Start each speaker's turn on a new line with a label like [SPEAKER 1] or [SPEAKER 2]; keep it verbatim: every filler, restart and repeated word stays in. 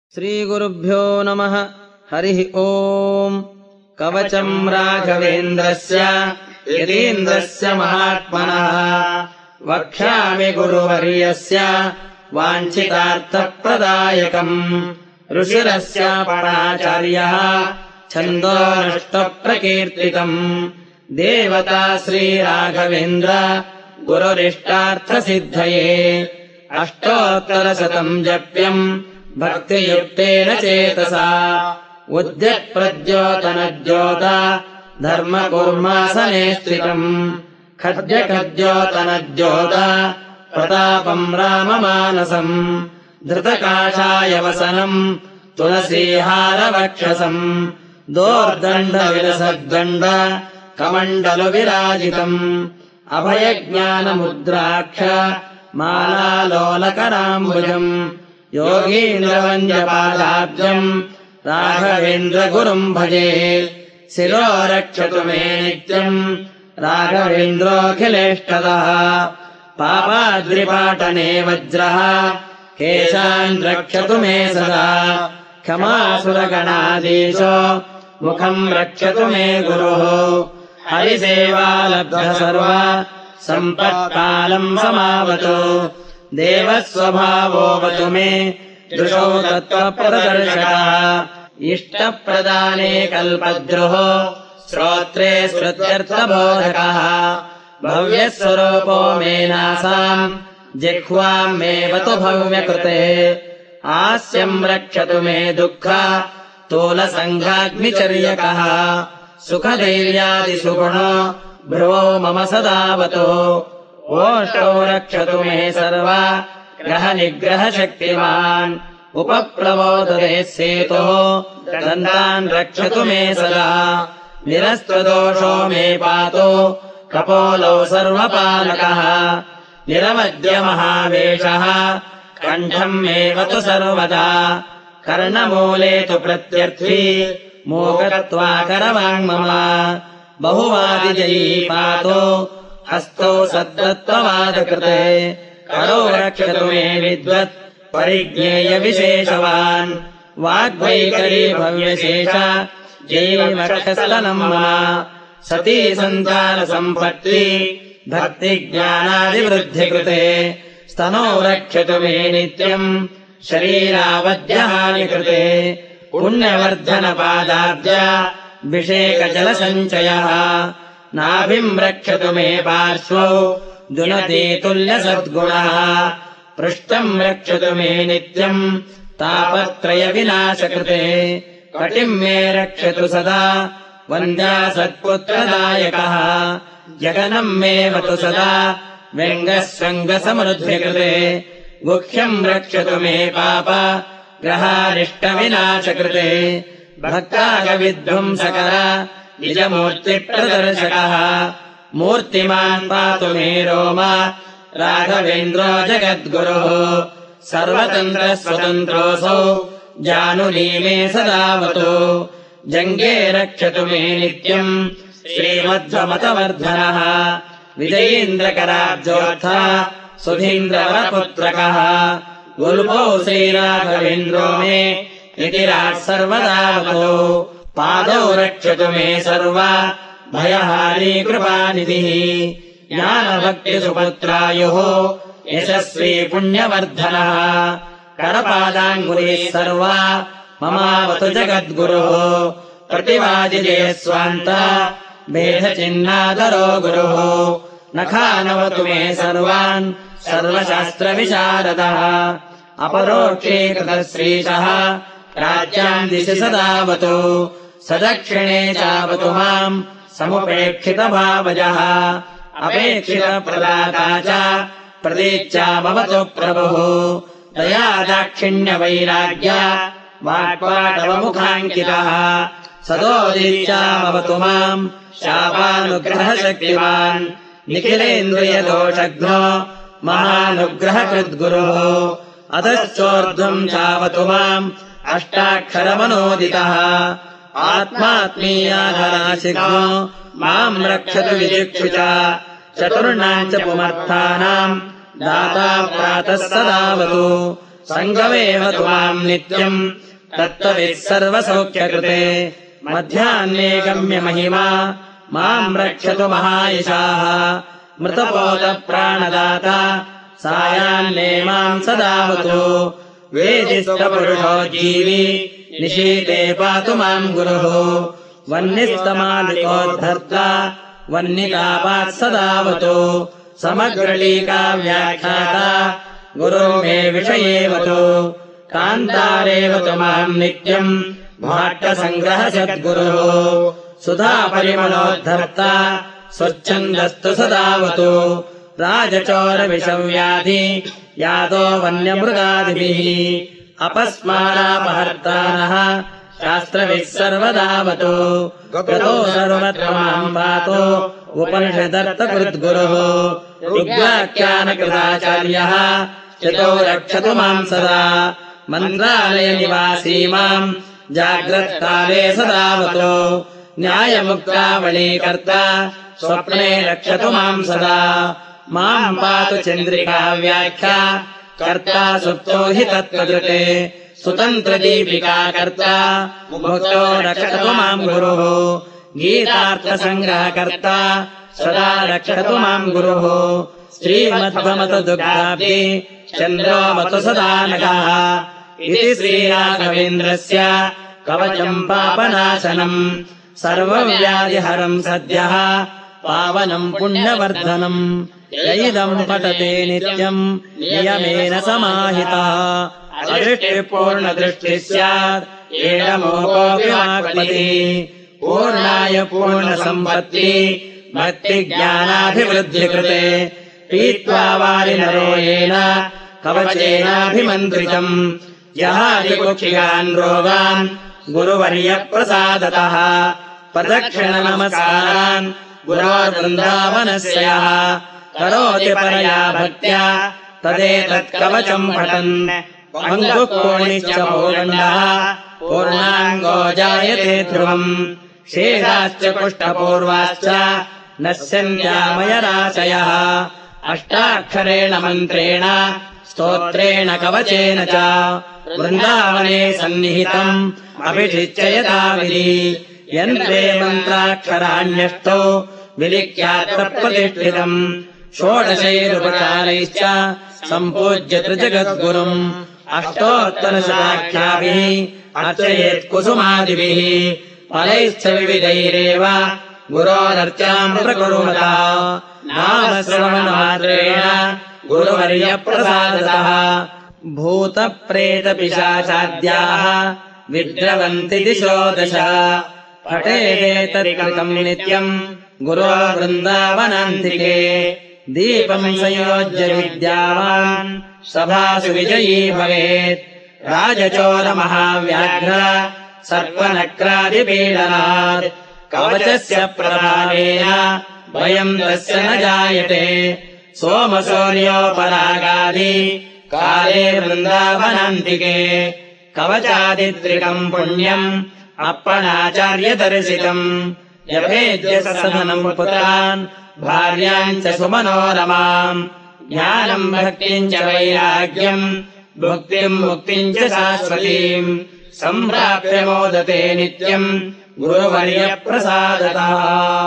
[SPEAKER 1] श्रीगुरुभ्यो नमः। हरिः ओम्। कवचम् राघवेन्द्रस्य यतीन्द्रस्य महात्मनः वक्ष्यामि गुरुवर्यस्य वाञ्छितार्थप्रदायकम्। ऋषिरस्य पराचार्यः छन्दो नष्टप्रकीर्तितम्। देवता श्रीराघवेन्द्र गुरुरिष्टार्थसिद्धये। अष्टोत्तरशतम् जप्यम् भक्तियुक्तेन चेतसा। उद्यत्प्रद्योतनद्योत धर्मकूर्मासने स्थितम्। खद्यखद्योतनद्योत प्रतापम् राममानसम्। धृतकाषायवसनम् तुलसीहारवक्षसम्। दोर्दण्डविलसद्दण्ड कमण्डलुविराजितम्। अभयज्ञानमुद्राक्ष मालालोलकराम्बुजम्। योगीन्द्रवन्द्यपादाब्जम् राघवेन्द्रगुरुम् भजे। शिरो रक्षतु मे नित्यम् राघवेन्द्रोऽखिलेष्टदः। पापाद्रिपाटने वज्रः केशान् रक्षतु मे सदा। क्षमासुरगणाधीशो मुखम् रक्षतु मे गुरुः। हरिसेवालब्ध सर्व सम्पत्कालम् समावतु। देवस्वभावोऽवतु मे दृशौ तत्त्वप्रदर्शकः। इष्टप्रदाने कल्पद्रुहो श्रोत्रे स्मृत्यर्थबोधकः। भव्यस्वरूपो मे नासाम् जिह्वाम् मेऽवतु भव्यकृते। हास्यम् रक्षतु मे दुःख तूलसङ्घाग्निचर्यकः। सुखधैर्यादिसुगुणो भ्रुवौ मम सदावतु। ओष्ठौ रक्षतु मे सर्व ग्रहनिग्रहशक्तिमान्। उपप्लवोदरे सेतुः दन्तान् रक्षतु मे सदा। निरस्त्रदोषो मे पातु कपोलौ सर्वपालकः। निरवद्यमहावेशः कण्ठम् मेऽवतु सर्वदा। कर्णमूले तु प्रत्यर्थी मोहत्वाकरवाङ्मम। बहुवादिजयी पातु हस्तौ सद्दत्तवादकृते। करौ रक्षतु मे विद्वत् परिज्ञेयविशेषवान्। वाग्वैखरी भव्यशेष जैवक्षस्तनम् मम। सती सन्तानसम्पत्ति भक्तिज्ञानादिवृद्धिकृते। स्तनौ रक्षतु मे नित्यम् शरीरावध्यहानिकृते। पुण्यवर्धनपादाब्ज अभिषेकजलसञ्चयः। नाभिम् रक्षतु मे पार्श्वौ दुनदीतुल्यसद्गुणः। पृष्ठम् रक्षतु मे नित्यम् तापत्रयविनाशकृते। कटिम् मे रक्षतु सदा वन्द्यासत्पुत्रदायकः। जगनम् मेऽवतु सदा व्यङ्गस्वङ्गसमृद्धिकृते। गुह्यम् रक्षतु मे पाप ग्रहारिष्टविनाशकृते। भक्तागविध्वंसकर निजमूर्तिप्रदर्शकः। मूर्तिमान् पातु मे रोम राघवेन्द्रो जगद्गुरुः। सर्वतन्त्रस्वतन्त्रोऽसौ जानुनी मे सदावतु। जङ्गे रक्षतु मे नित्यम् श्रीमध्वमतवर्धनः। विजयीन्द्रकराब्जोऽर्था सुधीन्द्रवरपुत्रकः। गुल्मौ श्रीराघवेन्द्रो मे यतिराट् सर्वदावतु। पादौ रक्षतु मे सर्व भयहारी कृपानिधिः। ज्ञानभक्तिसुपुत्रायुः यशस्वी पुण्यवर्धनः। करपादाङ्गुलीः सर्वा ममावतु जगद्गुरुः। प्रतिवादिजयस्वान्त भेदचिह्नादरो गुरुः। नखानवतु मे सर्वान् सर्वशास्त्रविशारदः। अपरोक्षीकृतश्रीशः राज्यान् दिशि सदावतु। सदक्षिणे चावतु माम् समुपेक्षितभावजः। अपेक्षितप्रदाता च प्रतीच्यामवतु प्रभुः। दया दाक्षिण्यवैराग्य वाक्पाटवमुखाङ्कितः। सदोदीच्यामवतु माम् शापानुग्रहशक्तिमान्। निखिलेन्द्रियदोषघ्नो महानुग्रहकृद्गुरुः। अधश्चोर्ध्वम् चावतु माम् अष्टाक्षरमनोदितः। आत्मात्मीयाधराशिघ्नो माम् रक्षतु विजिक्षु च। चतुर्णाम् च पुमर्थानाम् दाता प्रातः सदावतु। सङ्गमेव तु माम् नित्यम् तत्त्ववित् सर्वसौख्यकृते मध्याह्ने गम्य महिमा माम् रक्षतु महायशाः मृतपोतप्राणदाता सायाह्ने माम् सदावतु वेदिष्टपुरुषो जीवी निशीते पातु माम् गुरुः वह्निस्तमादिकोद्धर्ता वह्नितापात् सदावतु समग्रलीका व्याख्याता गुरुर्मे विषयेवतु कान्तारेवतु माम् नित्यम् भाट्टसङ्ग्रह सद्गुरुः सुधापरिमलोद्धर्ता स्वच्छन्दस्तु सदावतु राजचोरविषव्याधि यातो वन्यमृगादिभिः अपस्मारापहर्तारः शास्त्रविः सर्वदावतु गतो सर्वत्र माम् पातो उपनिषदर्थकृद्गुरुः ऋग्व्याख्यानकृताचार्यः चितो रक्षतु माम् सदा मन्त्रालयनिवासी माम् जाग्रत्काले सदावतु न्यायमुक्तावलीकर्ता स्वप्ने रक्षतु माम् सदा माम् पातु चन्द्रिका व्याख्या कर्ता सुप्तो हि तत्त्वदृते सुतन्त्रदीपिका कर्ता मुक्तो रक्षतु माम् गुरुः गीतार्थसङ्ग्रहकर्ता सदा रक्षतु माम् गुरुः श्रीमध्वमतु दुग्धाब्धि चन्द्रो मतु सदा नगः इति श्रीराघवेन्द्रस्य कवचम् पापनाशनम् सर्वव्याधिहरम् सद्यः पावनम् पुण्यवर्धनम् यैदम् पठते नित्यम् नियमेन समाहितः अदृष्टिपूर्णदृष्टिः स्यात् एडमोकोऽपि वाक्पतिः पूर्णाय पूर्णसम्पत्ति भक्तिज्ञानाभिवृद्धिकृते पीत्वा वारिनरो येन कवचेनाभिमन्त्रितम् जहादिकुक्षिगान् रोगान् गुरुवर्यप्रसादतः प्रदक्षिणनमस्कारान् गुरोर्वृन्दावनस्य यः करोति परया भक्त्या तदेतत्कवचम् पठन् अङ्गुकोणिश्च भूगण्डः पूर्णाङ्गो जायते ध्रुवम् शेषाश्च कुष्ठपूर्वाश्च नश्यन्त्यामयराशयः अष्टाक्षरेण मन्त्रेण स्तोत्रेण कवचेन च वृन्दावने सन्निहितम् अभिषिच्य यथाविधि यन्त्रे मन्त्राक्षराण्यष्टौ विलिख्यात्र प्रतिष्ठितम् षोडशैरुपचारैश्च सम्पूज्य त्रिजगद्गुरुम् अष्टोत्तरशताख्याभिः अर्चयेत् कुसुमादिभिः फलैश्च विविधैरेव गुरोरर्चाम् प्रकुर्वतः नामश्रवणमात्रेण गुरुवर्यप्रसादतः भूतप्रेतपिशाचाद्याः विद्रवन्ति दिशो दश पठेदेतत्कृतम् नित्यम् गुरो वृन्दावनान्तिके दीपम् संयोज्य विद्यावान् सभासु विजयी भवेत् राजचोरमहाव्याघ्र सर्पनक्रादिपीडनात् कवचस्य प्रभावेन भयम् तस्य न जायते सोमसूर्योपरागादि काले वृन्दावनान्तिके कवचादित्रिकम् पुण्यम् अप्पणाचार्यदर्शितम् जपेद्य सधनम् पुत्रान् भार्याम् च सुमनोरमाम् ज्ञानम् भक्तिम् च वैराग्यम् भुक्तिम् मुक्तिम् च शाश्वतीम् सम्प्राप्य मोदते नित्यम् गुरुवर्यप्रसादतः।